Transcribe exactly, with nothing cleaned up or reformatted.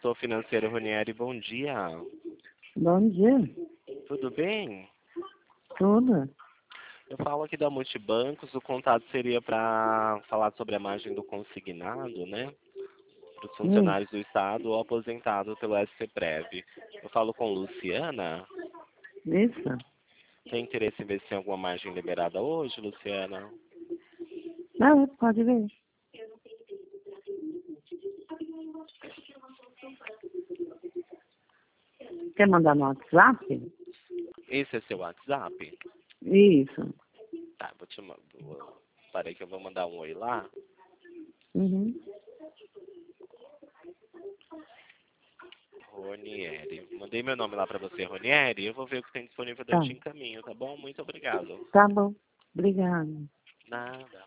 consultor financeiro Ronieri, bom dia. Bom dia. Tudo bem? Tudo. Eu falo aqui da Multibancos, o contato seria para falar sobre a margem do consignado, né? Para os funcionários do Estado ou aposentados pelo S C Prev. Eu falo com Luciana. Isso. Tem interesse em ver se tem alguma margem liberada hoje, Luciana? Não, pode ver. Quer mandar no WhatsApp? Esse é seu WhatsApp? Isso. Tá, vou te mandar. Parei que eu vou mandar um oi lá. Uhum. Ronieri. Mandei meu nome lá para você, Ronieri. Eu vou ver o que tem disponível Tá. daqui em caminho, tá bom? Muito obrigado. Tá bom. Obrigada. Nada.